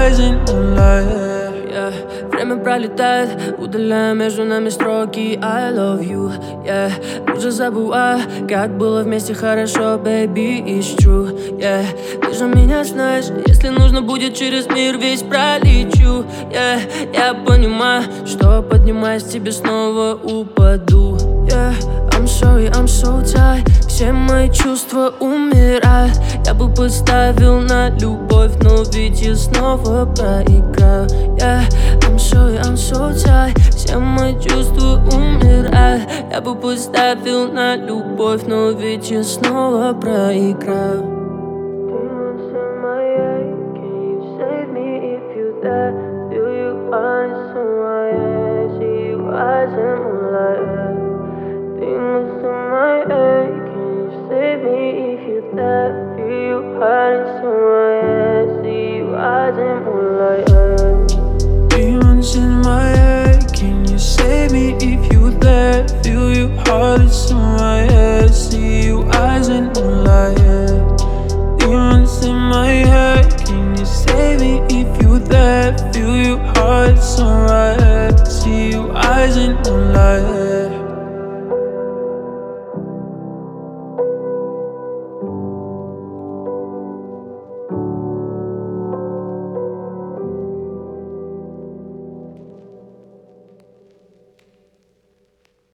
eyes in moonlight. Время пролетает, удаляя между нами строки I love you, yeah. Уже забываю, как было вместе хорошо, baby, it's true, yeah. Ты же меня знаешь, если нужно будет через мир весь пролечу, yeah. Я понимаю, что поднимаясь тебе снова упаду, yeah. I'm sorry, I'm so tired. Все мои чувства умирают. Я бы поставил на любовь, но ведь я снова проиграю, yeah. I'm sorry, I'm so tired. Все мои чувства умирают. Я бы поставил на любовь, но ведь я снова проиграю. Demons in my head, can you save me